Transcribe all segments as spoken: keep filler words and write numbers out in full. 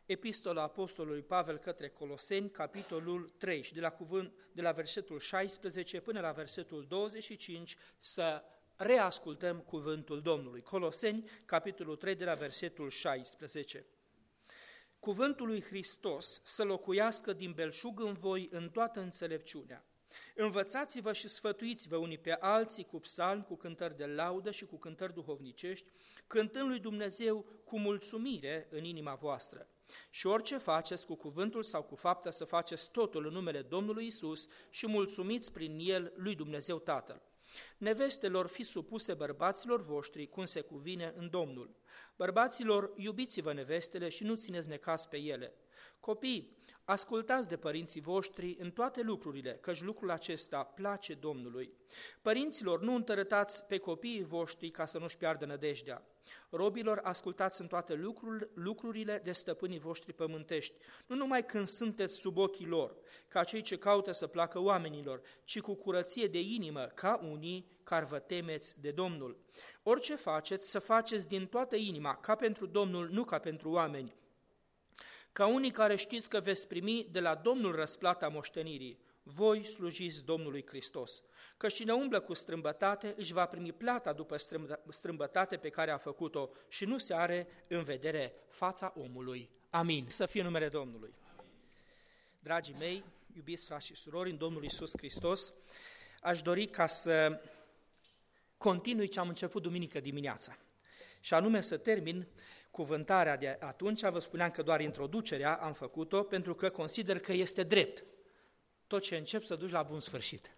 Epistola Apostolului Pavel către Coloseni, capitolul trei, și de la, cuvânt, de la versetul șaisprezece până la versetul douăzeci și cinci, să reascultăm cuvântul Domnului. Coloseni, capitolul trei, de la versetul șaisprezece. Cuvântul lui Hristos să locuiască din belșug în voi în toată înțelepciunea. Învățați-vă și sfătuiți-vă unii pe alții cu psalmi, cu cântări de laudă și cu cântări duhovnicești, cântând lui Dumnezeu cu mulțumire în inima voastră. Și orice faceți, cu cuvântul sau cu fapta, să faceți totul în numele Domnului Isus și mulțumiți prin el lui Dumnezeu Tatăl. Nevestelor, fiți supuse bărbaților voștri, cum se cuvine în Domnul. Bărbaților, iubiți-vă nevestele și nu țineți necaz pe ele. Copii, ascultați de părinții voștri în toate lucrurile, căci lucrul acesta place Domnului. Părinților, nu întărătați pe copiii voștri ca să nu-și piardă nădejdea. Robilor, ascultați în toate lucrurile de stăpânii voștri pământești, nu numai când sunteți sub ochii lor, ca cei ce caută să placă oamenilor, ci cu curăție de inimă, ca unii care vă temeți de Domnul. Orice faceți, să faceți din toată inima, ca pentru Domnul, nu ca pentru oameni, ca unii care știți că veți primi de la Domnul răsplata moștenirii. Voi slujiți Domnului Hristos. Că cine umblă cu strâmbătate își va primi plata după strâmbătate pe care a făcut-o și nu se are în vedere fața omului. Amin. Să fie numele Domnului. Dragii mei, iubiți frați și surori, în Domnul Iisus Hristos, aș dori ca să continui ce am început duminică dimineața. Și anume să termin cuvântarea de atunci. Vă spuneam că doar introducerea am făcut-o pentru că consider că este drept. Tot ce încep să duci la bun sfârșit.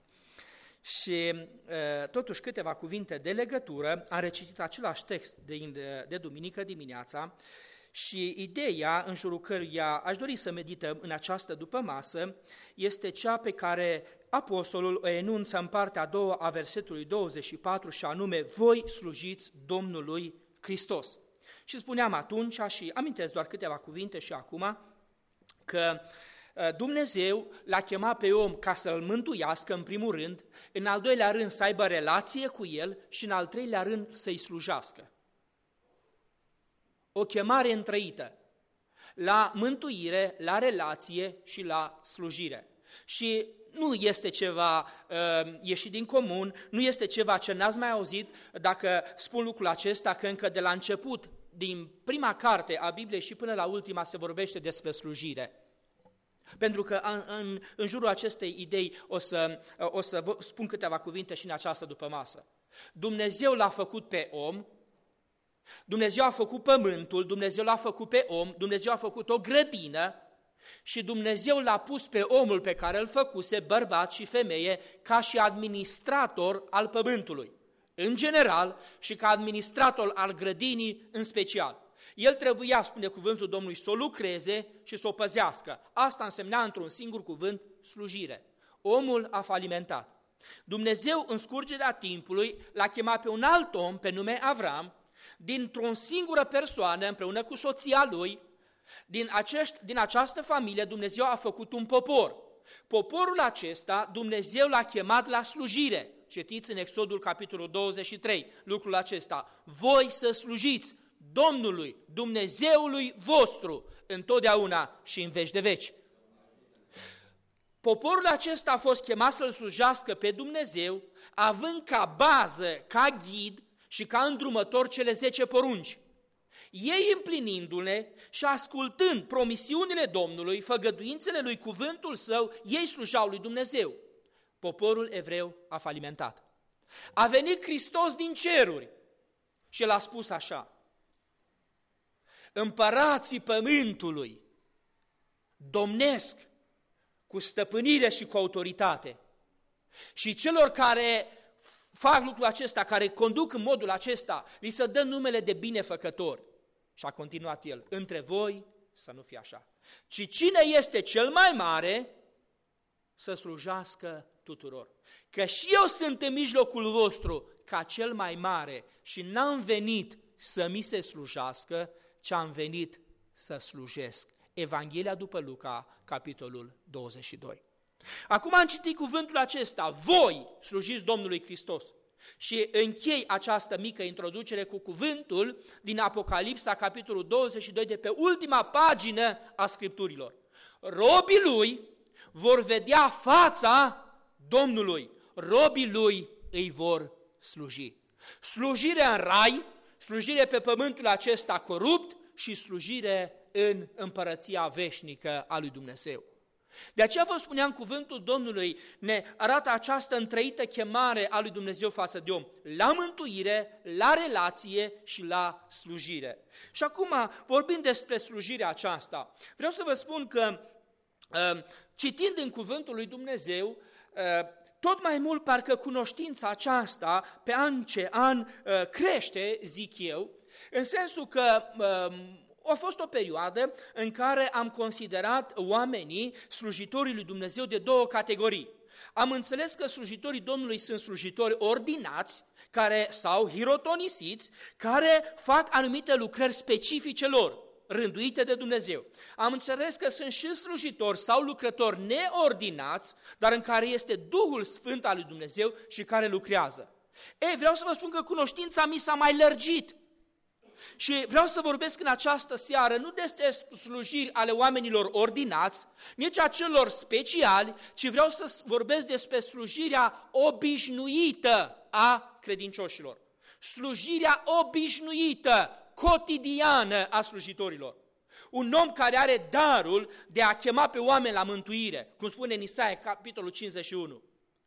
Și totuși câteva cuvinte de legătură, am recitit același text de, de duminică dimineața și ideea în jurul căruia aș dori să medităm în această dupămasă este cea pe care apostolul o enunță în partea a doua a versetului douăzeci și patru și anume: voi slujiți Domnului Hristos. Și spuneam atunci și amintesc doar câteva cuvinte și acum că Dumnezeu l-a chemat pe om ca să-l mântuiască în primul rând, în al doilea rând să aibă relație cu el și în al treilea rând să-i slujească. O chemare întrăită la mântuire, la relație și la slujire. Și nu este ceva uh, ieșit din comun, nu este ceva ce n-ați mai auzit dacă spun lucrul acesta, că încă de la început, din prima carte a Bibliei și până la ultima, se vorbește despre slujire. Pentru că în, în, în jurul acestei idei o să, o să vă spun câteva cuvinte și în această dupămasă. Dumnezeu l-a făcut pe om, Dumnezeu a făcut pământul, Dumnezeu l-a făcut pe om, Dumnezeu a făcut o grădină și Dumnezeu l-a pus pe omul pe care îl făcuse, bărbat și femeie, ca și administrator al pământului, în general, și ca administrator al grădinii în special. El trebuia, spune cuvântul Domnului, să o lucreze și să o păzească. Asta însemna, într-un singur cuvânt, slujire. Omul a falimentat. Dumnezeu, în scurgerea timpului, l-a chemat pe un alt om, pe nume Avram, dintr-o singură persoană, împreună cu soția lui. Din, acești, din această familie, Dumnezeu a făcut un popor. Poporul acesta, Dumnezeu l-a chemat la slujire. Citiți în Exodul, capitolul douăzeci și trei, lucrul acesta. Voi să slujiți Domnului, Dumnezeului vostru, întotdeauna și în veci de veci. Poporul acesta a fost chemat să-L slujească pe Dumnezeu, având ca bază, ca ghid și ca îndrumător cele zece porunci. Ei împlinindu-le și ascultând promisiunile Domnului, făgăduințele lui, cuvântul său, ei slujau lui Dumnezeu. Poporul evreu a falimentat. A venit Hristos din ceruri și l-a spus așa: împărații pământului domnesc cu stăpânire și cu autoritate. Și celor care fac lucrul acesta, care conduc în modul acesta, li se dă numele de binefăcători. Și a continuat el: între voi să nu fie așa, ci cine este cel mai mare să slujească tuturor. Că și eu sunt în mijlocul vostru ca cel mai mare și n-am venit să mi se slujească, ci am venit să slujesc. Evanghelia după Luca, capitolul douăzeci și doi. Acum am citit cuvântul acesta: voi slujiți Domnului Hristos. Și închei această mică introducere cu cuvântul din Apocalipsa, capitolul douăzeci și doi, de pe ultima pagină a Scripturilor. Robii lui vor vedea fața Domnului, robii lui îi vor sluji. Slujire în rai, slujire pe pământul acesta corupt și slujire în împărăția veșnică a lui Dumnezeu. De aceea vă spuneam, cuvântul Domnului ne arată această întrăită chemare a lui Dumnezeu față de om, la mântuire, la relație și la slujire. Și acum, vorbind despre slujirea aceasta, vreau să vă spun că, citind în cuvântul lui Dumnezeu, tot mai mult parcă cunoștința aceasta pe an ce an crește, zic eu, în sensul că a fost o perioadă în care am considerat oamenii, slujitorii lui Dumnezeu, de două categorii. Am înțeles că slujitorii Domnului sunt slujitori ordinați, care sau hirotonisiți, care fac anumite lucrări specifice lor, rânduite de Dumnezeu. Am înțeles că sunt și slujitori sau lucrători neordinați, dar în care este Duhul Sfânt al lui Dumnezeu și care lucrează. Ei, vreau să vă spun că cunoștința mi s-a mai lărgit. Și vreau să vorbesc în această seară nu despre slujiri ale oamenilor ordinați, nici a celor speciali, ci vreau să vorbesc despre slujirea obișnuită a credincioșilor. Slujirea obișnuită, cotidiană a slujitorilor. Un om care are darul de a chema pe oameni la mântuire, cum spune în Isaia, capitolul cincizeci și unu.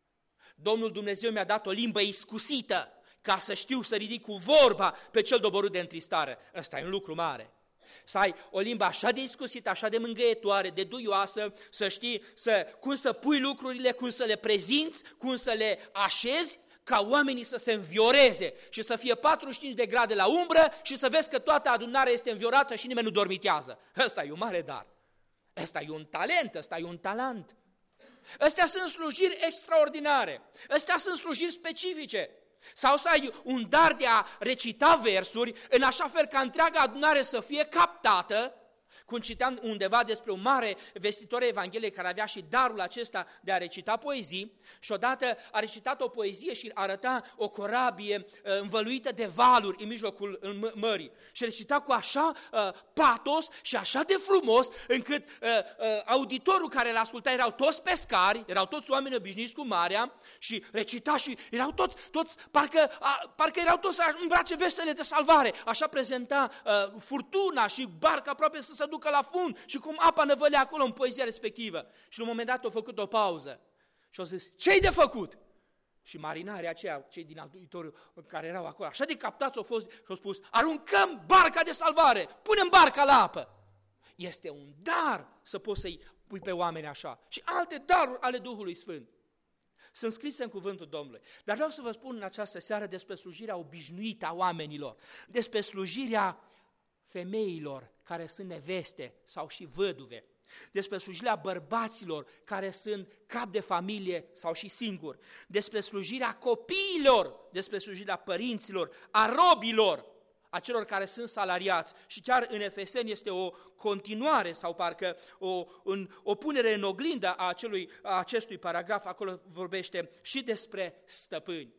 Domnul Dumnezeu mi-a dat o limbă iscusită, ca să știu să ridic cu vorba pe cel doborât de întristare. Ăsta e un lucru mare. Să ai o limbă așa de iscusită, așa de mângâietoare, de duioasă, să știi să, cum să pui lucrurile, cum să le prezinți, cum să le așezi, ca oamenii să se învioreze și să fie patruzeci și cinci de grade la umbră și să vezi că toată adunarea este înviorată și nimeni nu dormitează. Ăsta e un mare dar. Ăsta e un talent, ăsta e un talent. Astea sunt slujiri extraordinare. Astea sunt slujiri specifice. Sau să ai un dar de a recita versuri în așa fel ca întreaga adunare să fie captată, cum citeam undeva despre un mare vestitor Evangheliei care avea și darul acesta de a recita poezii și odată a recitat o poezie și arăta o corabie învăluită de valuri în mijlocul mării și recita cu așa uh, patos și așa de frumos încât uh, uh, auditorul care îl asculta erau toți pescari, erau toți oameni obișnuiți cu marea și recita și erau toți, toți parcă, uh, parcă erau toți în brațe vestele de salvare, așa prezenta uh, furtuna și barca aproape să se ducă la fund și cum apa năvălea acolo în poezia respectivă. Și la un moment dat a făcut o pauză și a zis, ce-i de făcut? Și marinarii aceia, cei din auditoriu care erau acolo, așa de captați au fost și au spus, aruncăm barca de salvare, punem barca la apă. Este un dar să poți să-i pui pe oameni așa. Și alte daruri ale Duhului Sfânt sunt scrise în cuvântul Domnului. Dar vreau să vă spun în această seară despre slujirea obișnuită a oamenilor, despre slujirea femeilor care sunt neveste sau și văduve, despre slujirea bărbaților care sunt cap de familie sau și singuri, despre slujirea copiilor, despre slujirea părinților, a robilor, a celor care sunt salariați. Și chiar în Efeseni este o continuare sau parcă o, un, o punere în oglindă a, acelui, a acestui paragraf, acolo vorbește și despre stăpâni.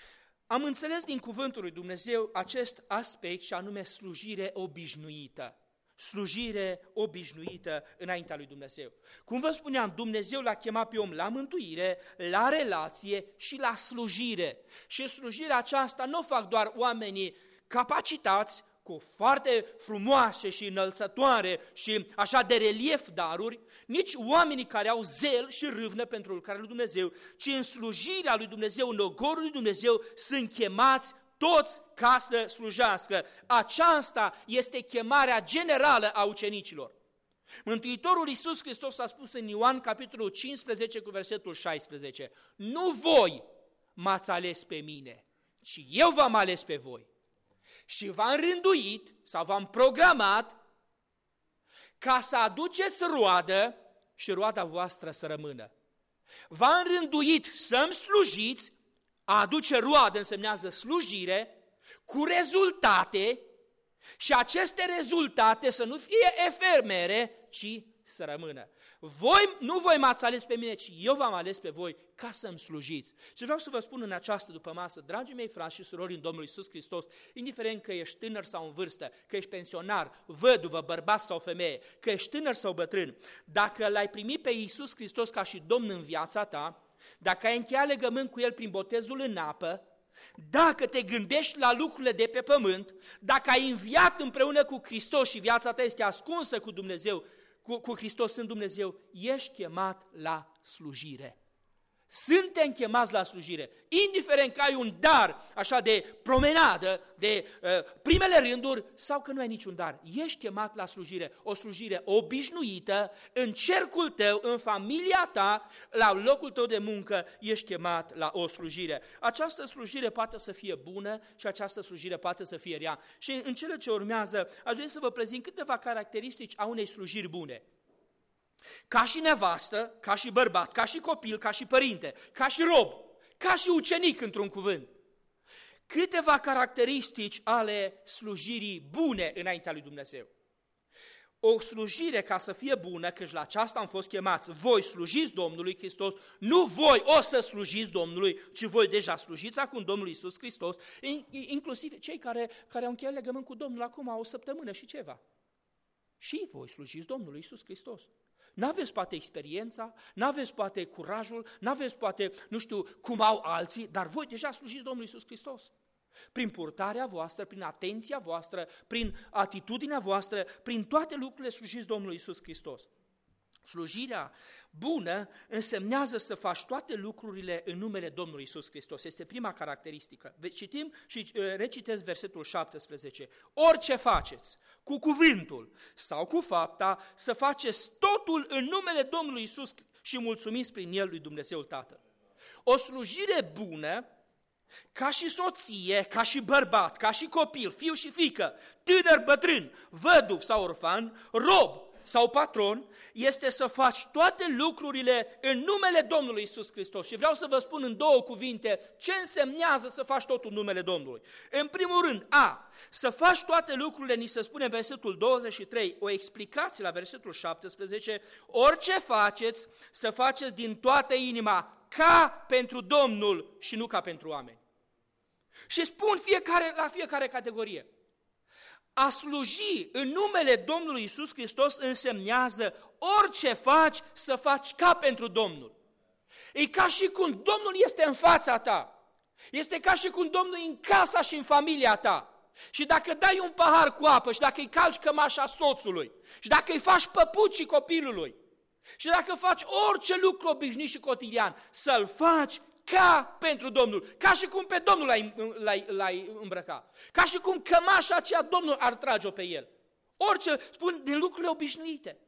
Am înțeles din cuvântul lui Dumnezeu acest aspect și anume slujire obișnuită. Slujire obișnuită înaintea lui Dumnezeu. Cum vă spuneam, Dumnezeu l-a chemat pe om la mântuire, la relație și la slujire. Și slujirea aceasta nu o fac doar oamenii capacitați, cu foarte frumoase și înălțătoare și așa de relief daruri, nici oamenii care au zel și râvnă pentru lucrarea lui Dumnezeu, ci în slujirea lui Dumnezeu, în ogorul lui Dumnezeu, sunt chemați toți ca să slujească. Aceasta este chemarea generală a ucenicilor. Mântuitorul Iisus Hristos a spus în Ioan capitolul cincisprezece cu versetul șaisprezece, nu voi m-ați ales pe mine, ci eu v-am ales pe voi. Și v-am rânduit sau v-am programat ca să aduceți roadă și roada voastră să rămână. V-am rânduit să-mi slujiți, a aduce roadă însemnează slujire, cu rezultate și aceste rezultate să nu fie efemere, ci să rămână. Voi, nu voi m-ați ales pe mine, ci eu v-am ales pe voi ca să-mi slujiți. Și vreau să vă spun în această dupămasă, dragii mei frați și surori în Domnul Iisus Hristos, indiferent că ești tânăr sau în vârstă, că ești pensionar, văduvă, bărbat sau femeie, că ești tânăr sau bătrân, dacă l-ai primit pe Iisus Hristos ca și Domn în viața ta, dacă ai încheiat legământ cu El prin botezul în apă, dacă te gândești la lucrurile de pe pământ, dacă ai înviat împreună cu Hristos și viața ta este ascunsă cu Dumnezeu, cu, cu Hristos în Dumnezeu, ești chemat la slujire. Suntem chemați la slujire, indiferent că ai un dar așa de promenadă, de uh, primele rânduri, sau că nu ai niciun dar. Ești chemat la slujire, o slujire obișnuită, în cercul tău, în familia ta, la locul tău de muncă, ești chemat la o slujire. Această slujire poate să fie bună și această slujire poate să fie rea. Și în cele ce urmează, aș vrea să vă prezint câteva caracteristici a unei slujiri bune. Ca și nevastă, ca și bărbat, ca și copil, ca și părinte, ca și rob, ca și ucenic într-un cuvânt. Câteva caracteristici ale slujirii bune înaintea lui Dumnezeu. O slujire ca să fie bună, căci la aceasta am fost chemați, voi slujiți Domnului Hristos, nu voi o să slujiți Domnului, ci voi deja slujiți acum Domnului Iisus Hristos, inclusiv cei care, care au încheiat legământ cu Domnul acum o săptămână și ceva. Și voi slujiți Domnului Iisus Hristos. N-aveți poate experiența, n-aveți poate curajul, n-aveți poate, nu știu, cum au alții, dar voi deja slujiți Domnului Iisus Hristos. Prin purtarea voastră, prin atenția voastră, prin atitudinea voastră, prin toate lucrurile slujiți Domnului Iisus Hristos. Slujirea bună însemnează să faci toate lucrurile în numele Domnului Iisus Hristos. Este prima caracteristică. Citim și recitesc versetul șaptesprezece. Orice faceți, cu cuvântul sau cu fapta, să faceți totul în numele Domnului Iisus și mulțumiți prin El lui Dumnezeu Tatăl. O slujire bună, ca și soție, ca și bărbat, ca și copil, fiu și fiică, tânăr, bătrân, văduv sau orfan, rob sau patron, este să faci toate lucrurile în numele Domnului Iisus Hristos. Și vreau să vă spun în două cuvinte ce însemnează să faci totul în numele Domnului. În primul rând, a, să faci toate lucrurile, ni se spune în versetul douăzeci și trei, o explicație la versetul șaptesprezece, orice faceți, să faceți din toată inima, ca pentru Domnul și nu ca pentru oameni. Și spun fiecare, la fiecare categorie. A sluji în numele Domnului Iisus Hristos însemnează orice faci să faci ca pentru Domnul. E ca și cum Domnul este în fața ta. Este ca și cum Domnul e în casa și în familia ta. Și dacă dai un pahar cu apă și dacă îi calci cămașa soțului și dacă îi faci păpucii copilului și dacă faci orice lucru obișnuit și cotidian, să-l faci ca pentru Domnul, ca și cum pe Domnul l-ai, l-ai, l-ai îmbrăcat, ca și cum cămașa aceea Domnul ar trage-o pe el. Orice, spun, din lucrurile obișnuite.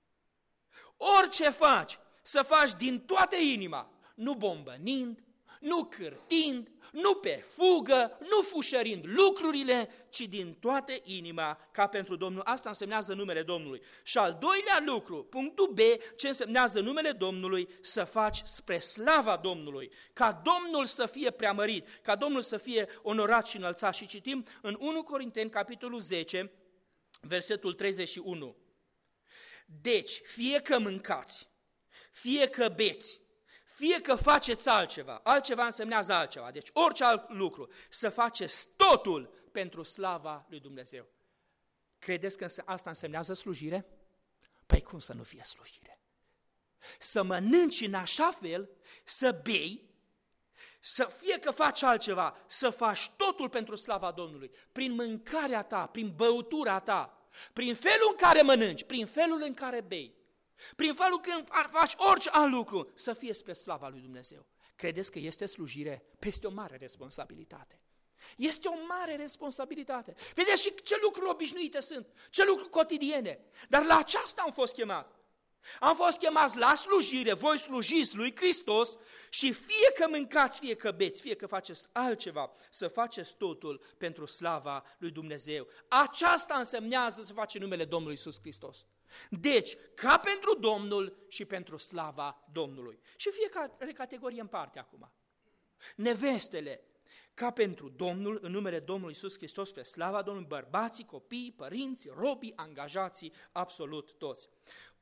Orice faci, să faci din toată inima, nu bombănind, nu cârtind, nu pe fugă, nu fușărind lucrurile, ci din toată inima, ca pentru Domnul. Asta însemnează numele Domnului. Și al doilea lucru, punctul B, ce însemnează numele Domnului, să faci spre slava Domnului, ca Domnul să fie preamărit, ca Domnul să fie onorat și înălțat. Și citim în unu Corinteni, capitolul zece, versetul treizeci și unu. Deci, fie că mâncați, fie că beți, fie că faceți altceva, altceva însemnează altceva, deci orice alt lucru, să faceți totul pentru slava lui Dumnezeu. Credeți că asta însemnează slujire? Păi cum să nu fie slujire? Să mănânci în așa fel, să bei, să fie că faci altceva, să faci totul pentru slava Domnului, prin mâncarea ta, prin băutura ta, prin felul în care mănânci, prin felul în care bei. Prin felul când faci orice alt lucru, să fie spre slava lui Dumnezeu. Credeți că este slujire? Peste o mare responsabilitate. Este o mare responsabilitate. Vedeți și ce lucruri obișnuite sunt, ce lucruri cotidiene. Dar la aceasta am fost chemat. Am fost chemați la slujire, voi slujiți lui Hristos și fie că mâncați, fie că beți, fie că faceți altceva, să faceți totul pentru slava lui Dumnezeu. Aceasta însemnează să faci numele Domnului Iisus Hristos. Deci, ca pentru Domnul și pentru slava Domnului. Și fiecare categorie în parte acum. Nevestele, ca pentru Domnul, în numele Domnului Iisus Hristos, pe slava Domnului, bărbații, copiii, părinții, robii, angajații, absolut toți.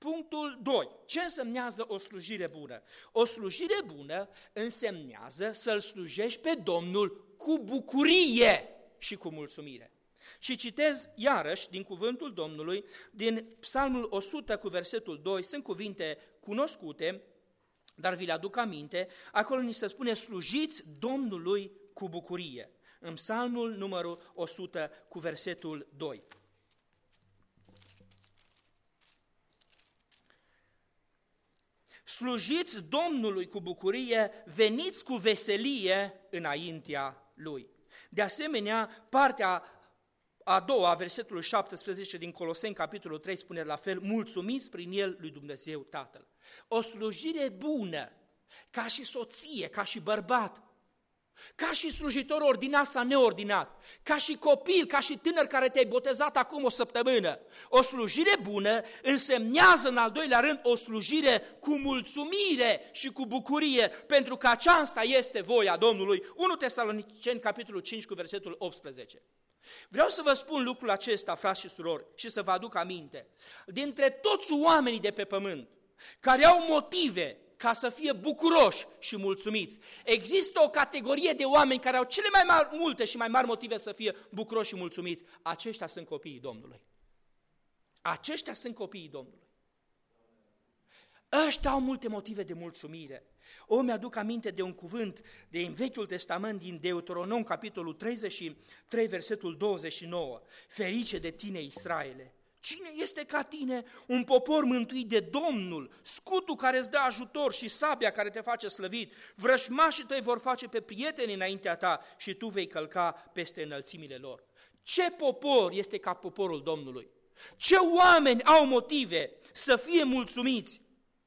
Punctul doi. Ce însemnează o slujire bună? O slujire bună însemnează să-L slujești pe Domnul cu bucurie și cu mulțumire. Și citez iarăși din cuvântul Domnului, din Psalmul o sută cu versetul doi, sunt cuvinte cunoscute, dar vi le aduc aminte, acolo ni se spune slujiți Domnului cu bucurie. În Psalmul numărul o sută cu versetul doi. Slujiți Domnului cu bucurie, veniți cu veselie înaintea Lui. De asemenea, partea a doua, versetul șaptesprezece din Coloseni, capitolul trei, spune la fel, mulțumiți prin El lui Dumnezeu Tatăl. O slujire bună, ca și soție, ca și bărbat, ca și slujitor ordinat sau neordinat, ca și copil, ca și tânăr care te-ai botezat acum o săptămână. O slujire bună însemnează în al doilea rând o slujire cu mulțumire și cu bucurie, pentru că aceasta este voia Domnului. unu Tesaloniceni, capitolul cinci, cu versetul optsprezece. Vreau să vă spun lucrul acesta, frați și surori, și să vă aduc aminte. Dintre toți oamenii de pe pământ care au motive ca să fie bucuroși și mulțumiți, există o categorie de oameni care au cele mai mari, multe și mai mari motive să fie bucuroși și mulțumiți. Aceștia sunt copiii Domnului. Aceștia sunt copiii Domnului. Ăștia au multe motive de mulțumire. O, mi-aduc aminte de un cuvânt din Vechiul Testament, din Deuteronom, capitolul treizeci și trei, versetul douăzeci și nouă. Ferice de tine, Israele! Cine este ca tine? Un popor mântuit de Domnul, scutul care îți dă ajutor și sabia care te face slăvit. Vrăjmașii tăi vor face pe prieteni înaintea ta și tu vei călca peste înălțimile lor. Ce popor este ca poporul Domnului? Ce oameni au motive să fie mulțumiți?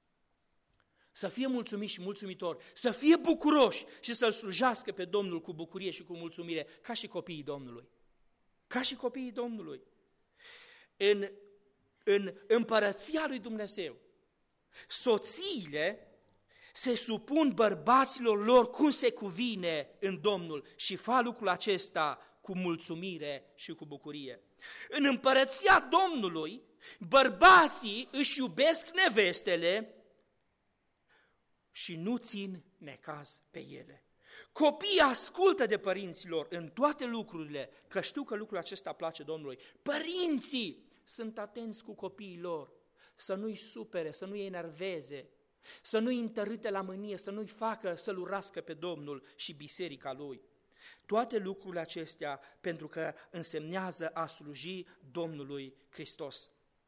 Să fie mulțumiți și mulțumitori, să fie bucuroși și să-L slujească pe Domnul cu bucurie și cu mulțumire, ca și copiii Domnului. Ca și copiii Domnului. În, în împărăția lui Dumnezeu, soțiile se supun bărbaților lor cum se cuvine în Domnul și fac lucrul acesta cu mulțumire și cu bucurie. În împărăția Domnului, bărbații își iubesc nevestele și nu țin necaz pe ele. Copiii ascultă de părinților în toate lucrurile, că știu că lucrul acesta place Domnului. Părinții sunt atenți cu copiii lor, să nu-i supere, să nu-i enerveze, să nu-i întărâte la mânie, să nu-i facă să-L urască pe Domnul și biserica Lui. Toate lucrurile acestea pentru că însemnează a sluji Domnului Hristos.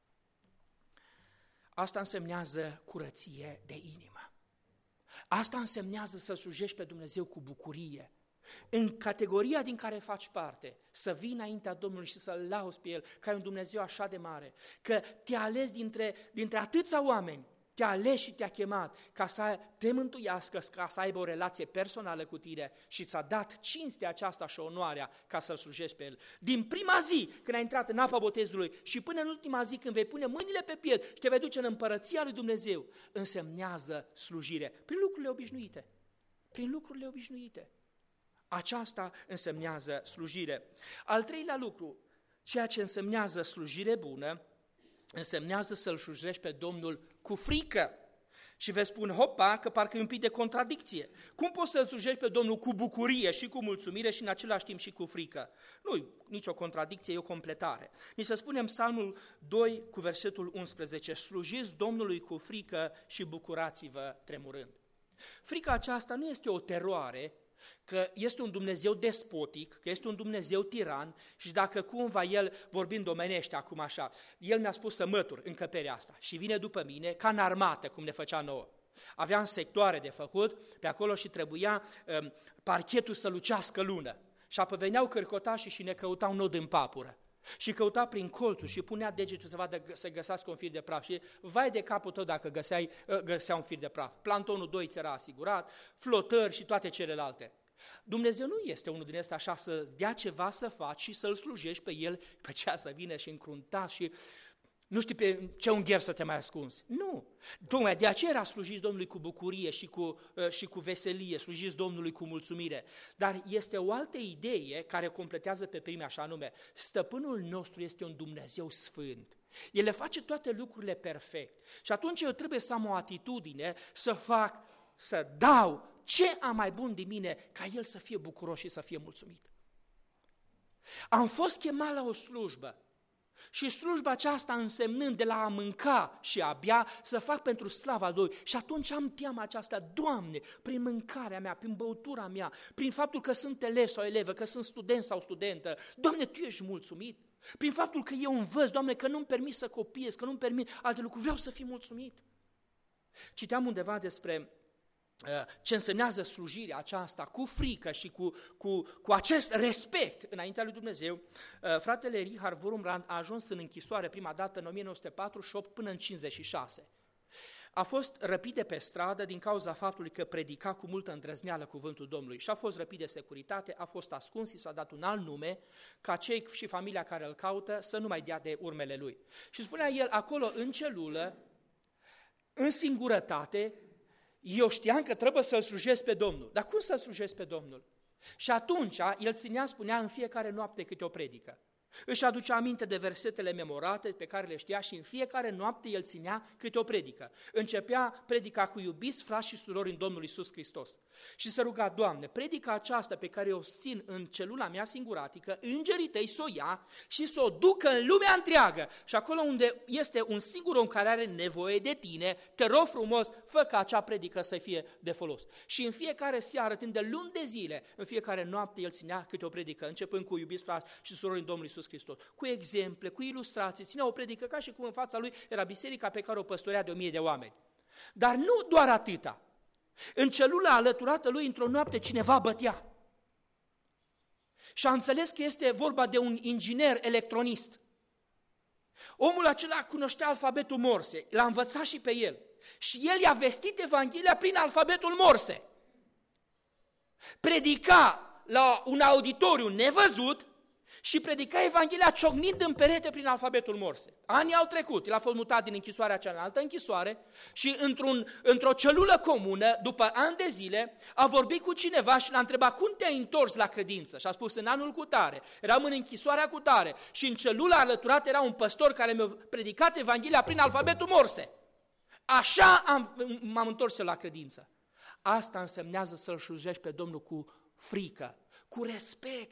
Asta însemnează curăție de inimă. Asta însemnează să slujești pe Dumnezeu cu bucurie. În categoria din care faci parte, să vii înaintea Domnului și să-L lauzi pe El, că ai un Dumnezeu așa de mare, că te-a ales dintre, dintre atâția oameni, te-a ales și te-a chemat ca să te mântuiască, ca să aibă o relație personală cu tine și ți-a dat cinstea aceasta și onoarea ca să-L slujești pe El. Din prima zi când ai intrat în apa botezului și până în ultima zi când vei pune mâinile pe piept și te vei duce în împărăția lui Dumnezeu, însemnează slujire prin lucrurile obișnuite. Prin lucrurile obișnuite. Aceasta însemnează slujire. Al treilea lucru, ceea ce însemnează slujire bună, însemnează să-L slujești pe Domnul cu frică. Și vei spune, hopa, că parcă e un pic de contradicție. Cum poți să-L slujești pe Domnul cu bucurie și cu mulțumire și în același timp și cu frică? Nu e nicio contradicție, e o completare. Ni se spune în Psalmul doi cu versetul unsprezece, slujiți Domnului cu frică și bucurați-vă tremurând. Frica aceasta nu este o teroare, că este un Dumnezeu despotic, că este un Dumnezeu tiran și dacă cumva El, vorbind omenește acum așa, El mi-a spus să mătur încăperea asta și vine după mine ca în armată, cum ne făcea nouă. Aveam sectoare de făcut pe acolo și trebuia um, parchetul să lucească lună. Și apoi veneau cărcotașii și ne căutau nod în papură. Și căuta prin colțul și punea degetul să vadă să găsească un fir de praf. Și vai de capul tău dacă găseai, găsea un fir de praf. Plantonul doi ți era asigurat, flotări și toate celelalte. Dumnezeu nu este unul din ăsta așa să dea ceva să faci și să-L slujești pe El, pe cea să vină și încrunta și nu știu pe ce ungher să te mai ascunzi. Nu. Tocmai de aceea era slujiți Domnului cu bucurie și cu, și cu veselie, slujiți Domnului cu mulțumire. Dar este o altă idee care completează pe prima, așa nume. Stăpânul nostru este un Dumnezeu sfânt. El le face toate lucrurile perfect. Și atunci eu trebuie să am o atitudine să fac, să dau ce am mai bun din mine, ca El să fie bucuros și să fie mulțumit. Am fost chemat la o slujbă și slujba aceasta însemnând de la a mânca și a bea, să fac pentru slava Lui. Și atunci am teama aceasta, Doamne, prin mâncarea mea, prin băutura mea, prin faptul că sunt elev sau elevă, că sunt student sau studentă, Doamne, Tu ești mulțumit? Prin faptul că eu învăț, Doamne, că nu-mi permit să copiez, că nu-mi permit alte lucruri, vreau să fiu mulțumit. Citeam undeva despre ce însemnează slujirea aceasta cu frică și cu, cu, cu acest respect înaintea lui Dumnezeu. Fratele Richard Wurmbrand a ajuns în închisoare prima dată în o mie nouă sute patruzeci și opt până în cincizeci și șase. A fost răpit de pe stradă din cauza faptului că predica cu multă îndrăzneală cuvântul Domnului și a fost răpit de securitate, a fost ascuns, i s-a dat un alt nume ca cei și familia care îl caută să nu mai dea de urmele lui. Și spunea el acolo în celulă, în singurătate, eu știam că trebuie să-L slujesc pe Domnul. Dar cum să-L slujesc pe Domnul? Și atunci el ținea, spunea în fiecare noapte câte o predică. Își aducea aminte de versetele memorate pe care le știa și în fiecare noapte el ținea câte o predică. Începea predica cu iubiți frați și surori în Domnul Iisus Hristos. Și se ruga, Doamne, predica aceasta pe care o țin în celula mea singuratică, îngerii Tăi să o ia și să o ducă în lumea întreagă. Și acolo unde este un singur om care are nevoie de Tine, te rog frumos, fă ca acea predică să fie de folos. Și în fiecare seară, timp de luni de zile, în fiecare noapte el ținea câte o predică, începând cu iubiți frați și surori în Domnul Iisus Hristos, cu exemple, cu ilustrații, ținea o predică ca și cum în fața lui era biserica pe care o păstorea de o mie de oameni. Dar nu doar atâta. În celula alăturată lui, într-o noapte, cineva bătea. Și a înțeles că este vorba de un inginer electronist. Omul acela cunoștea alfabetul Morse, l-a învățat și pe el. Și el i-a vestit Evanghelia prin alfabetul Morse. Predica la un auditoriu nevăzut și predica Evanghelia ciocnind în perete prin alfabetul Morse. Anii au trecut, el a fost mutat din închisoarea cealaltă închisoare și într-un, într-o celulă comună, după ani de zile, a vorbit cu cineva și l-a întrebat cum te-ai întors la credință? Și a spus în anul cutare, eram în închisoarea cutare și în celula alăturată era un păstor care mi-a predicat Evanghelia prin alfabetul Morse. Așa am, m-am întors la credință. Asta însemnează să-L slujești pe Domnul cu frică, cu respect.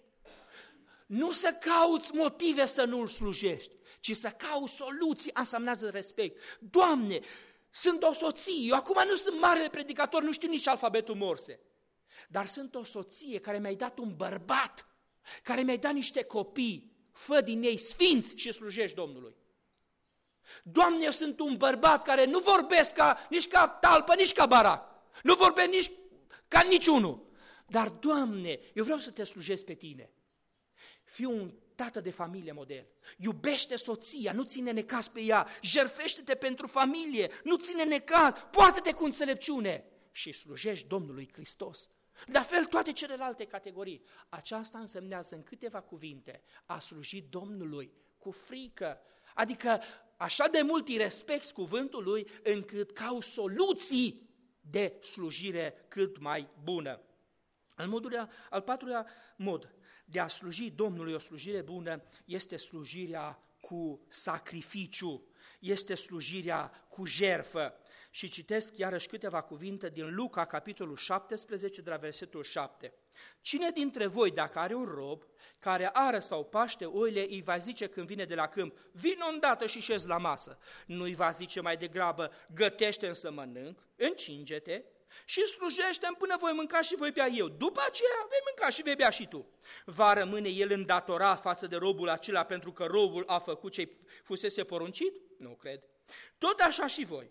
Nu să cauți motive să nu-L slujești, ci să cauți soluții, asta înseamnă respect. Doamne, sunt o soție, eu acum nu sunt marele predicator, nu știu nici alfabetul Morse, dar sunt o soție care mi-ai dat un bărbat, care mi-ai dat niște copii, fă din ei sfinți și slujești Domnului. Doamne, eu sunt un bărbat care nu vorbesc ca, nici ca talpă, nici ca barac, nu vorbesc nici ca niciunul, dar Doamne, eu vreau să te slujesc pe Tine. Fii un tată de familie model, iubește soția, nu ține necaz pe ea, jertfește-te pentru familie, nu ține necaz, poartă-te cu înțelepciune și slujești Domnului Hristos. La fel toate celelalte categorii. Aceasta însemnează în câteva cuvinte a sluji Domnului cu frică, adică așa de mult îi respecti cuvântul Lui încât cauți soluții de slujire cât mai bună. Al, modul, al patrulea mod de a sluji Domnului o slujire bună este slujirea cu sacrificiu, este slujirea cu jertfă. Și citesc iarăși câteva cuvinte din Luca, capitolul șaptesprezece, de la versetul șapte. Cine dintre voi, dacă are un rob care ară sau paște oile, îi va zice când vine de la câmp, vină îndată și șezi la masă. Nu-i va zice mai degrabă, gătește-mi să mănânc, încinge-te și slujește-mi până voi mânca și voi bea eu. După aceea vei mânca și vei bea și tu. Va rămâne el îndatorat față de robul acela pentru că robul a făcut ce fusese poruncit? Nu cred. Tot așa și voi,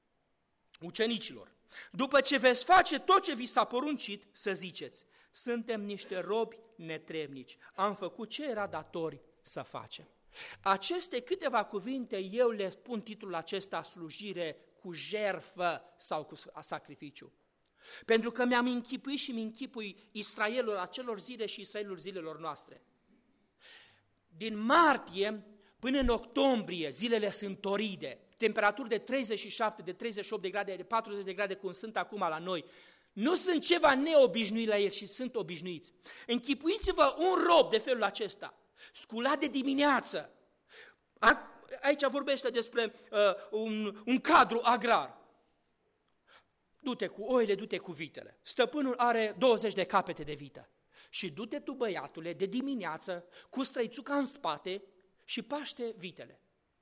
ucenicilor, după ce veți face tot ce vi s-a poruncit, să ziceți, suntem niște robi netrebnici, am făcut ce era datori să facem. Aceste câteva cuvinte, eu le spun titlul acesta, slujire cu jertfă sau cu sacrificiu. Pentru că mi-am închipuit și mi-închipui Israelul acelor zile și Israelul zilelor noastre. Din martie până în octombrie zilele sunt toride, temperaturi de treizeci și șapte, de treizeci și opt de grade, de patruzeci de grade cum sunt acum la noi. Nu sunt ceva neobișnuit la el și sunt obișnuiți. Închipuiți-vă un rob de felul acesta, sculat de dimineață, aici vorbește despre uh, un, un cadru agrar. Du-te cu oile, du-te cu vitele. Stăpânul are douăzeci de capete de vită. Și du-te tu, băiatule, de dimineață, cu străițuca în spate și paște vitele.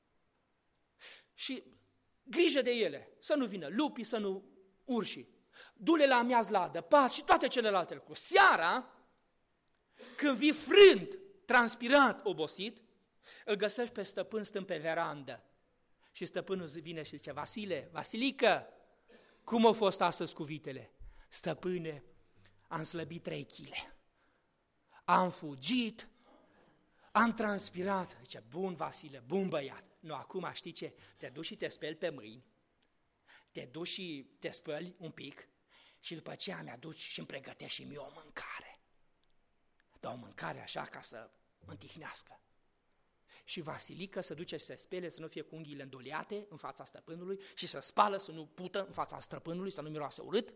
Și grijă de ele, să nu vină lupii, să nu urși. Du-le la amiaz la adăpat și toate celelalte lucruri. Seara, când vii frânt, transpirat, obosit, îl găsești pe stăpân stând pe verandă. Și stăpânul vine și zice, Vasile, Vasilică, cum a fost astăzi cu vitele? Stăpâne, am slăbit trei chile. Am fugit, am transpirat. Zice, bun Vasile, bun băiat. Nu, acum știi ce? Te duci și te speli pe mâini, te duci și te spăli un pic și după aceea mi-aduci și îmi pregătești și mie o mâncare. Dar o mâncare așa ca să mă întihnească. Și Vasilică se duce și se spele, să nu fie cu unghiile îndoliate în fața stăpânului și să spală, să nu pută în fața stăpânului, să nu miroase urât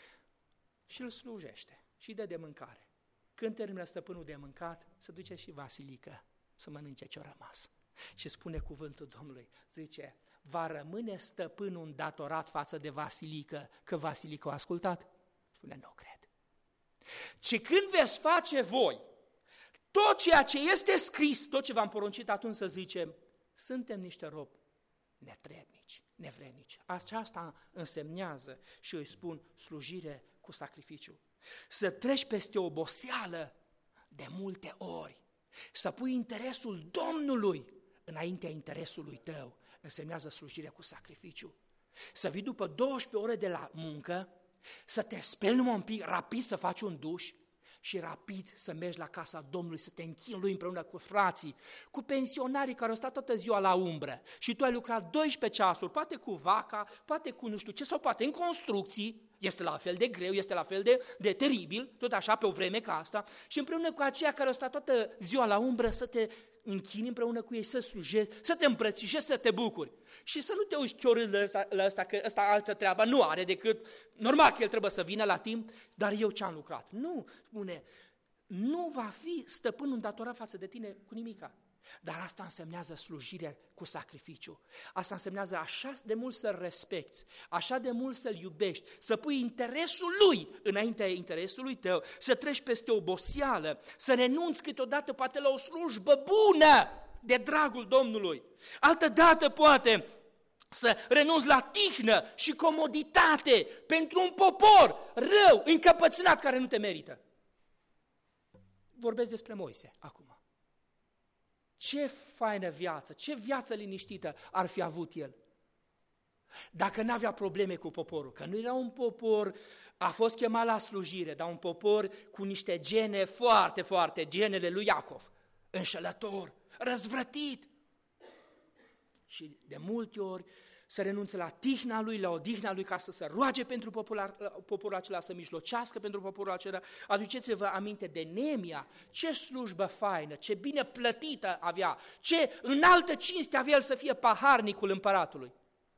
și îl slujește și dă de mâncare. Când termină stăpânul de mâncat, se duce și Vasilică să mănânce ce-o rămas. Și spune cuvântul Domnului, zice, va rămâne stăpânul îndatorat față de Vasilică, că Vasilică a ascultat? Spune, nu cred. Ci când veți face voi tot ceea ce este scris, tot ce v-am poruncit, atunci să zicem, suntem niște robi netrebnici, nevrednici. Aceasta însemnează și îi spun slujire cu sacrificiu. Să treci peste oboseală de multe ori, să pui interesul Domnului înaintea interesului tău, însemnează slujire cu sacrificiu. Să vii după douăsprezece ore de la muncă, să te speli numai un pic, rapid să faci un duș și rapid să mergi la casa Domnului, să te închini lui împreună cu frații, cu pensionarii care au stat toată ziua la umbră și tu ai lucrat doisprezece ceasuri, poate cu vaca, poate cu nu știu ce, sau poate în construcții, este la fel de greu, este la fel de, de teribil, tot așa pe o vreme ca asta, și împreună cu aceia care au stat toată ziua la umbră să te închini împreună cu ei, să slujești, să te îmbrățișezi, să te bucuri. Și să nu te uiți chiorând la ăsta, la ăsta, că ăsta altă treabă nu are decât, normal că el trebuie să vină la timp, dar eu ce-am lucrat? Nu, spune, nu va fi stăpânul îndatorat față de tine cu nimica. Dar asta însemnează slujire cu sacrificiu. Asta însemnează așa de mult să-l respecti, așa de mult să-l iubești, să pui interesul lui înaintea interesului tău, să treci peste oboseală, să renunți câteodată poate la o slujbă bună de dragul Domnului. Altădată poate să renunți la tihnă și comoditate pentru un popor rău, încăpățânat, care nu te merită. Vorbesc despre Moise acum. Ce faină viață, ce viață liniștită ar fi avut el dacă n-avea probleme cu poporul, că nu era un popor, a fost chemat la slujire, dar un popor cu niște gene foarte, foarte, genele lui Iacov, înșelător, răzvrătit. Și de multe ori să renunțe la tihna lui, la odihna lui, ca să se roage pentru poporul, poporul acela, să mijlocească pentru poporul acela. Aduceți-vă aminte de Neemia, ce slujbă faină, ce bine plătită avea, ce înaltă cinste avea el să fie paharnicul împăratului.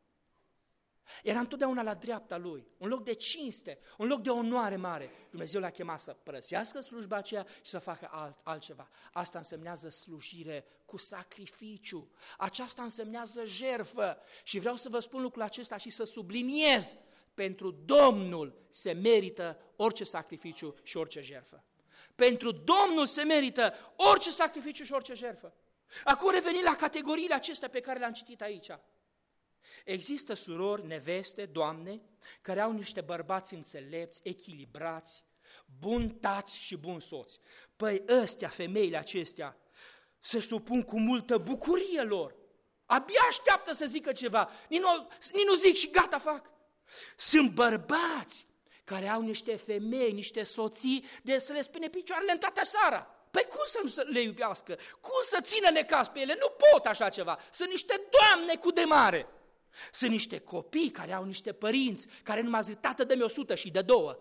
Era întotdeauna la dreapta lui, un loc de cinste, un loc de onoare mare. Dumnezeu l-a chemat să părăsească slujba aceea și să facă alt, altceva. Asta însemnează slujire cu sacrificiu. Aceasta însemnează jertfă. Și vreau să vă spun lucrul acesta și să subliniez, pentru Domnul se merită orice sacrificiu și orice jertfă. Pentru Domnul se merită orice sacrificiu și orice jertfă. Acum revenim la categoriile acestea pe care le-am citit aici. Există surori, neveste, doamne, care au niște bărbați înțelepți, echilibrați, buni tați și buni soți. Păi ăstea, femeile acestea, se supun cu multă bucurie lor. Abia așteaptă să zică ceva, nici nu, nici nu zic și gata fac. Sunt bărbați care au niște femei, niște soții, de să le spune picioarele în toată seara. Păi cum să nu le iubească? Cum să țină necaz pe ele? Nu pot așa ceva. Sunt niște doamne cu de mare. Sunt niște copii care au niște părinți care numai zic, tată, dă-mi o sută și de două.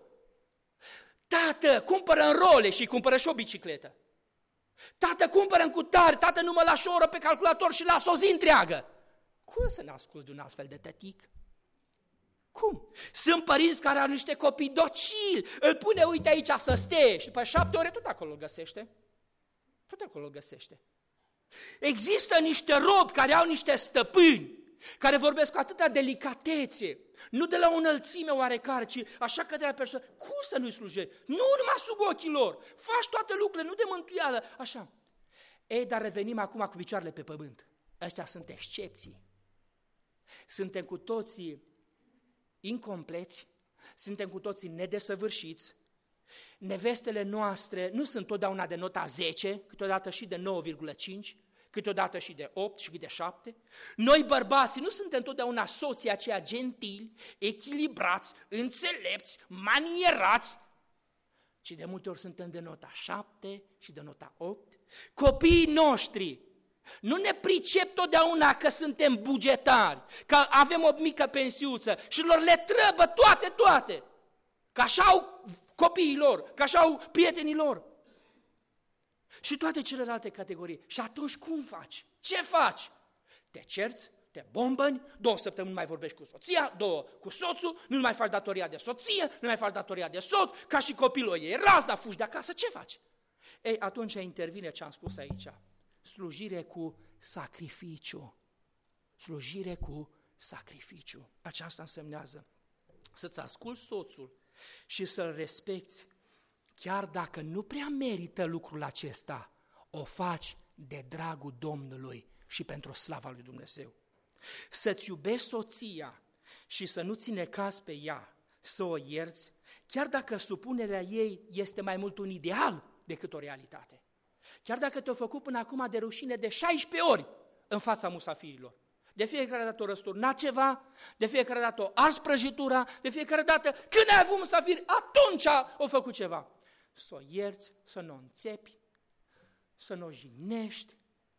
Tată, cumpără în role și cumpără și o bicicletă. Tată, cumpără în cutare, tată, nu mă lași o oră pe calculator și las o zi întreagă. Cum să ne asculți de un astfel de tătic? Cum? Sunt părinți care au niște copii docili, îl pune, uite aici să stea și pe șapte ore tot acolo îl găsește. Tot acolo îl găsește. Există niște robi care au niște stăpâni, care vorbesc cu atâta delicatețe, nu de la o înălțime oarecare, ci așa că de la persoană, cum să nu-i slujești? Nu numai sub ochii lor, faci toate lucrurile, nu de mântuială, așa. Ei, dar revenim acum cu picioarele pe pământ. Ăștia sunt excepții. Suntem cu toții incompleți, suntem cu toții nedesăvârșiți, nevestele noastre nu sunt totdeauna de nota zece, câteodată și de nouă virgulă cinci, câteodată și de opt și de șapte. Noi bărbații nu suntem totdeauna soții aceia gentili, echilibrați, înțelepți, manierați, ci de multe ori suntem de nota șapte și de nota opt. Copiii noștri nu ne pricep totdeauna că suntem bugetari, că avem o mică pensiuță și lor le trăbă toate, toate, că așa au copiii lor, că așa au prietenii lor. Și toate celelalte categorii. Și atunci cum faci? Ce faci? Te cerți, te bombăni, două săptămâni nu mai vorbești cu soția, două cu soțul, nu mai faci datoria de soție, nu mai faci datoria de soț, ca și copilul ei razna, fugi de acasă, ce faci? Ei, atunci intervine ce am spus aici. Slujire cu sacrificiu. Slujire cu sacrificiu. Aceasta însemnează să-ți asculți soțul și să-l respecti, chiar dacă nu prea merită lucrul acesta, o faci de dragul Domnului și pentru slava lui Dumnezeu. Să-ți iubești soția și să nu ți necaz pe ea, să o ierți, chiar dacă supunerea ei este mai mult un ideal decât o realitate. Chiar dacă te-au făcut până acum de rușine de șaisprezece ori în fața musafirilor. De fiecare dată o răsturnat ceva, de fiecare dată o ars prăjitura, de fiecare dată când ai avut musafiri, atunci o făcut ceva. Să o ierți, să nu o înțepi, să nu o jignești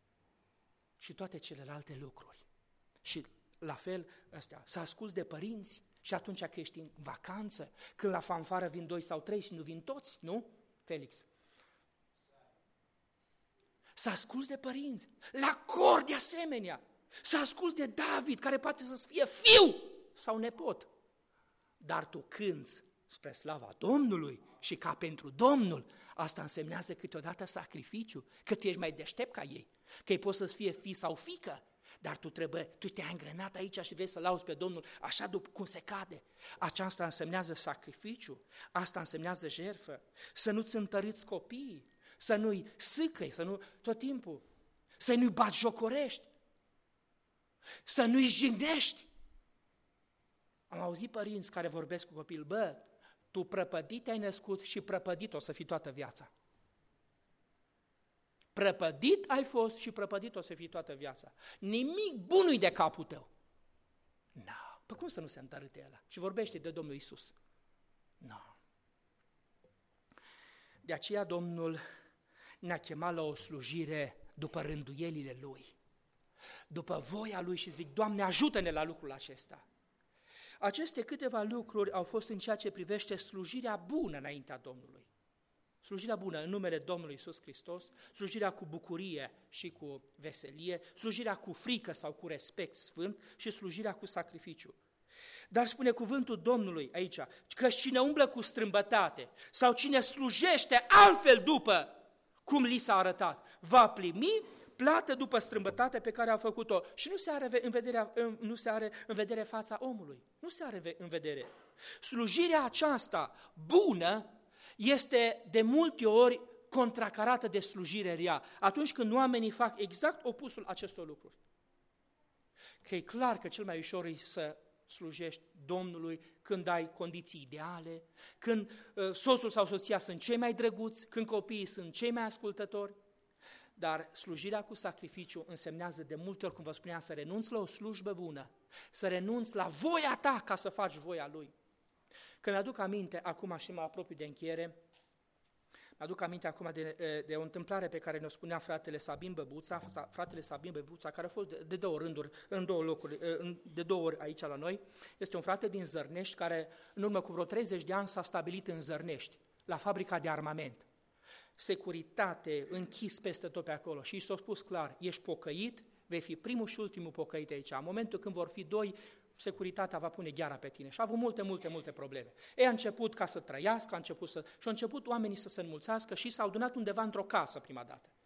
și toate celelalte lucruri. Și la fel astea, să asculți de părinți și atunci că ești în vacanță, când la fanfară vin doi sau trei și nu vin toți, nu? Felix. Să asculți de părinți, la cor de asemenea, să asculți de David, care poate să fie fiu sau nepot, dar tu cânți spre slava Domnului și ca pentru Domnul, asta însemnează câteodată sacrificiu, că tu ești mai deștept ca ei, că ei pot să-ți fie fi sau fică, dar tu trebuie, tu te-ai îngrenat aici și vrei să lauzi pe Domnul așa după cum se cade. Aceasta însemnează sacrificiu, asta însemnează jertfă, să nu-ți întărâți copiii, să nu-i sâcăi, să nu, tot timpul, să nu-i batjocorești, să nu-i jignești. Am auzit părinți care vorbesc cu copil, bă, tu prăpădit ai născut și prăpădit o să fii toată viața. Prăpădit ai fost și prăpădit o să fii toată viața. Nimic bun nu-i de capul tău. Nu, pe cum să nu se întărâte el? Și vorbește de Domnul Iisus. Nu. De aceea Domnul ne-a chemat la o slujire după rânduielile Lui, după voia Lui și zic, Doamne, ajută-ne la lucrul acesta. Aceste câteva lucruri au fost în ceea ce privește slujirea bună înaintea Domnului. Slujirea bună în numele Domnului Iisus Hristos, slujirea cu bucurie și cu veselie, slujirea cu frică sau cu respect sfânt și slujirea cu sacrificiu. Dar spune cuvântul Domnului aici, că cine umblă cu strâmbătate sau cine slujește altfel după cum li s-a arătat, va primi plată după strâmbătatea pe care a făcut-o și nu se are în vedere, nu se are în vedere fața omului, nu se are în vedere. Slujirea aceasta bună este de multe ori contracarată de slujire rea, atunci când oamenii fac exact opusul acestor lucruri. Că e clar că cel mai ușor e să slujești Domnului când ai condiții ideale, când uh, soțul sau soția sunt cei mai drăguți, când copiii sunt cei mai ascultători, dar slujirea cu sacrificiu însemnează de multe ori, cum vă spuneam, să renunți la o slujbă bună, să renunți la voia ta ca să faci voia Lui. Când mi-aduc aminte, acum și mă apropiu de încheiere, mi-aduc aminte acum de, de o întâmplare pe care ne-o spunea fratele Sabin Băbuța, fratele Sabin Băbuța, care a fost de, de două rânduri, în două locuri, de două ori aici la noi. Este un frate din Zărnești care în urmă cu vreo treizeci de ani s-a stabilit în Zărnești, la fabrica de armament. Securitate, închis peste tot pe acolo și i s-a spus clar, ești pocăit, vei fi primul și ultimul pocăit aici. În momentul când vor fi doi, securitatea va pune gheara pe tine. Și a avut multe, multe, multe probleme. Ei a început ca să trăiască, a început să... și au început oamenii să se înmulțească și s-au adunat undeva într-o casă prima dată.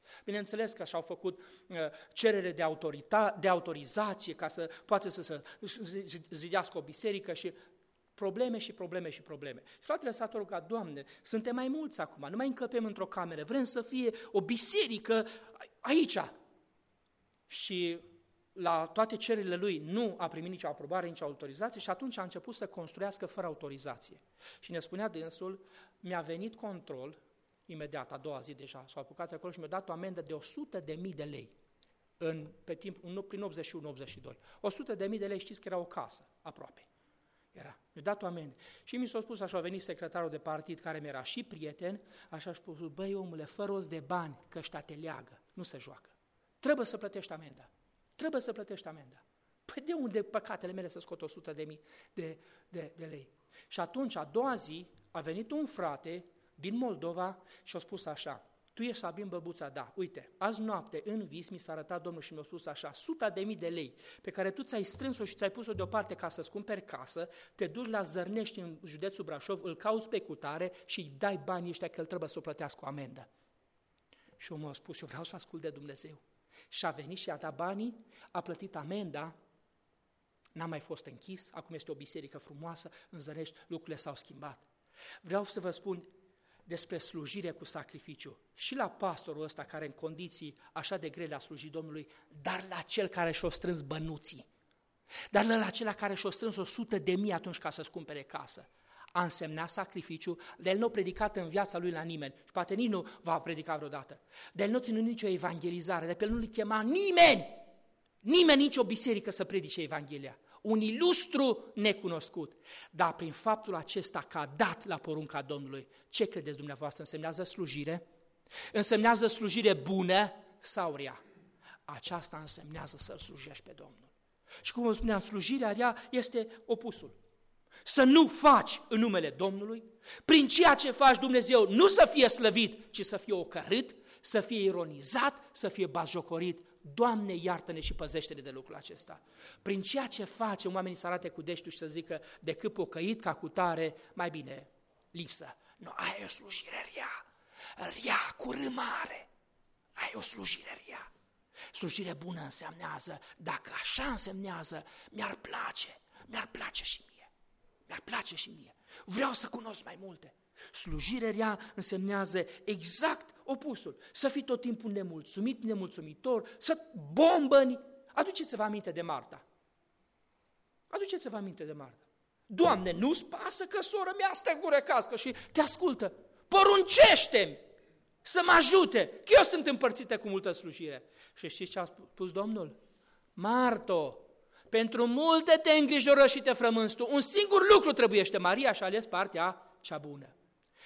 Bineînțeles că și-au făcut uh, cerere de, autorita- de autorizație ca să poată să se zidească o biserică și probleme și probleme și probleme. Și fratele s-a rugat, Doamne, suntem mai mulți acum, nu mai încăpem într-o cameră, vrem să fie o biserică aici. Și la toate cererile lui nu a primit nicio aprobare, nicio autorizație și atunci a început să construiască fără autorizație. Și ne spunea dânsul, mi-a venit control, imediat, a doua zi deja, s-au apucat acolo și mi-a dat o amendă de o sută de mii de lei, în, pe timp, prin optzeci și unu optzeci și doi. o sută de mii de lei, știți că era o casă, aproape. Era. Mi-a dat o amendă. Și mi s-a spus, așa a venit secretarul de partid, care mi-era și prieten, așa a spus, băi omule, fă rost de bani, că ăștia te leagă, nu se joacă. Trebuie să plătești amenda. Trebuie să plătești amenda. Păi de unde păcatele mele să scot o sută de mii de, de, de lei? Și atunci, a doua zi, a venit un frate din Moldova și a spus așa, tu ești Sabin Băbuța, da, uite, azi noapte în vis mi s-a arătat Domnul și mi-a spus așa, suta de mii de lei pe care tu ți-ai strâns-o și ți-ai pus-o deoparte ca să-ți cumperi casă, te duci la Zărnești în județul Brașov, îl cauți pe cutare și îi dai banii ăștia că el trebuie să o plătească o amendă. Și omul a spus, eu vreau să ascult de Dumnezeu. Și a venit și a dat banii, a plătit amenda, n-a mai fost închis, acum este o biserică frumoasă, în Zărnești lucrurile s-au schimbat. Vreau să vă spun despre slujire cu sacrificiu și la pastorul ăsta care în condiții așa de grele a slujit Domnului, dar la cel care și-o strâns bănuții, dar la acela care și-o strâns o sută de mii atunci ca să-ți cumpere casă. A însemnat sacrificiu, de el nu a predicat în viața lui la nimeni și poate nici nu va predica vreodată. De el nu ținut nicio evangelizare, de pe el nu-l chema nimeni, nimeni, nicio biserică să predice Evanghelia. Un ilustru necunoscut, dar prin faptul acesta că a dat la porunca Domnului, ce credeți dumneavoastră? Însemnează slujire? Însemnează slujire bună sau rea? Aceasta însemnează să-L slujești pe Domnul. Și cum vă spuneam, slujirea rea este opusul. Să nu faci în numele Domnului, prin ceea ce faci Dumnezeu nu să fie slăvit, ci să fie ocărât, să fie ironizat, să fie batjocorit. Doamne, iartă-ne și păzește-ne de lucrul acesta. Prin ceea ce facem, oamenii să arate cu deștul și să zică, decât pocăit ca cu tare, mai bine lipsă. Nu, aia e o slujire rea, rea cu râmare, aia e o slujire rea. Slujire bună însemnează, dacă așa însemnează, mi-ar place, mi-ar place și mie, mi-ar place și mie. Vreau să cunosc mai multe. Slujire rea însemnează exact opusul. Să fii tot timpul nemulțumit, nemulțumitor, să bombăni. Aduceți-vă aminte de Marta. Aduceți-vă aminte de Marta. Doamne, nu-ți pasă că sora mea stă gură cască și te ascultă. Poruncește-mi să mă ajute, că eu sunt împărțită cu multă slujire. Și știți ce a spus Domnul? Marto, pentru multe te îngrijoră și te frămânzi tu. Un singur lucru trebuiește. Maria și-a ales partea cea bună.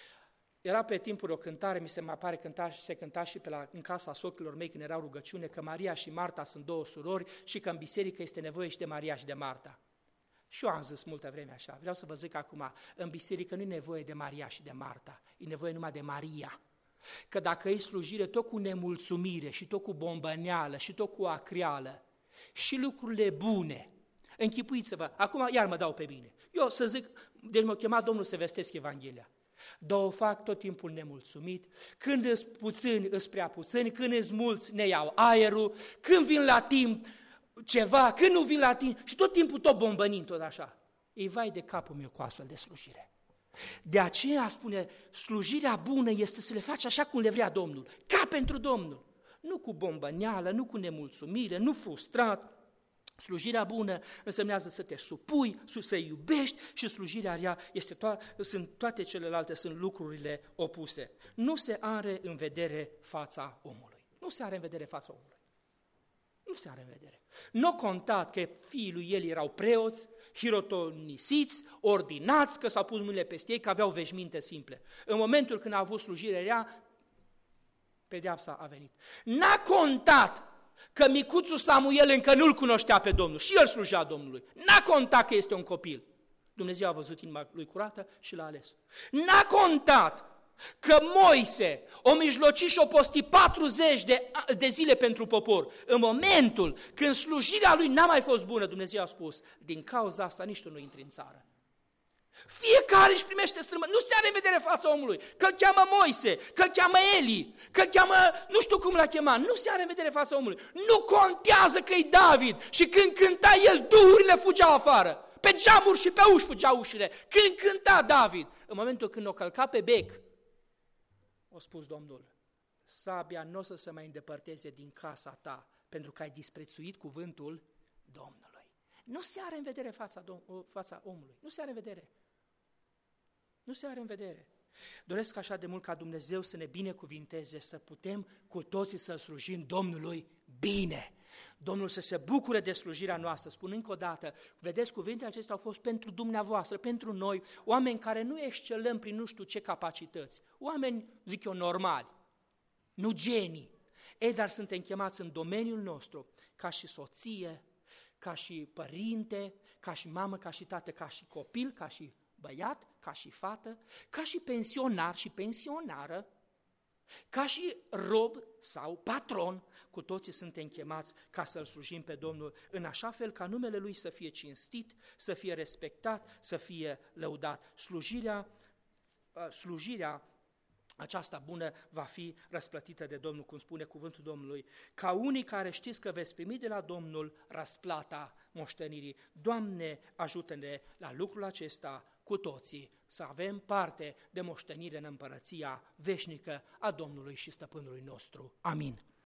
Era pe timpuri o cântare, mi se mai pare cânta și se cânta și pe la, în casa socrilor mei când erau rugăciune, că Maria și Marta sunt două surori și că în biserică este nevoie și de Maria și de Marta. Și eu am zis multă vreme așa, vreau să vă zic acum, în biserică nu e nevoie de Maria și de Marta, e nevoie numai de Maria. Că dacă e slujire tot cu nemulțumire și tot cu bombăneală și tot cu acrială și lucrurile bune, închipuiți-vă, acum iar mă dau pe mine. Eu să zic, deci m-a chemat Domnul să vestesc Evanghelia. Dar o fac tot timpul nemulțumit, când îs puțini, îs prea puțini, când îs mulți, ne iau aerul, când vin la timp ceva, când nu vin la timp și tot timpul tot bombănind tot așa. Ei, vai de capul meu cu astfel de slujire. De aceea spune, slujirea bună este să le faci așa cum le vrea Domnul, ca pentru Domnul. Nu cu bombăneală, nu cu nemulțumire, nu frustrat. Slujirea bună însemnează să te supui, să iubești și slujirea rea este to- sunt toate celelalte, sunt lucrurile opuse. Nu se are în vedere fața omului. Nu se are în vedere fața omului. Nu se are în vedere. Nu contat că fiii lui el erau preoți, hirotonisiți, ordinați, că s-au pus mâinile peste ei, că aveau veșminte simple. În momentul când a avut slujire rea, pedeapsa a venit. N-a contat că micuțul Samuel încă nu-L cunoștea pe Domnul și el slujea Domnului. N-a contat că este un copil. Dumnezeu a văzut inima lui curată și l-a ales. N-a contat că Moise o mijloci și o posti patruzeci de, de zile pentru popor. În momentul când slujirea lui n-a mai fost bună, Dumnezeu a spus, din cauza asta nici tu nu intri în țară. Fiecare își primește strămă, nu se are în vedere fața omului, că-l cheamă Moise, că-l cheamă Eli, că-l cheamă, nu știu cum l-a chemat, nu se are în vedere fața omului. Nu contează că e David și când cânta el, duhurile fugeau afară, pe geamuri și pe uși fugeau ușile. Când cânta David, în momentul când o călca pe bec, a spus Domnul, sabia nu o să se mai îndepărteze din casa ta, pentru că ai disprețuit cuvântul Domnului. Nu se are în vedere fața, fața omului, nu se are în vedere. Nu se are în vedere. Doresc așa de mult ca Dumnezeu să ne binecuvinteze, să putem cu toții să slujim Domnului bine. Domnul să se bucure de slujirea noastră. Spun încă o dată, vedeți, cuvintele acestea au fost pentru dumneavoastră, pentru noi, oameni care nu excelăm prin nu știu ce capacități. Oameni, zic eu, normali, nu genii. Ei, dar suntem chemați în domeniul nostru, ca și soție, ca și părinte, ca și mamă, ca și tată, ca și copil, ca și băiat, ca și fată, ca și pensionar și pensionară, ca și rob sau patron, cu toții suntem chemați ca să-L slujim pe Domnul în așa fel ca numele Lui să fie cinstit, să fie respectat, să fie lăudat. Slujirea, slujirea aceasta bună va fi răsplătită de Domnul, cum spune cuvântul Domnului, ca unii care știți că veți primi de la Domnul răsplata moștenirii. Doamne, ajută-ne la lucrul acesta cu toții, să avem parte de moștenire în împărăția veșnică a Domnului și Stăpânului nostru. Amin.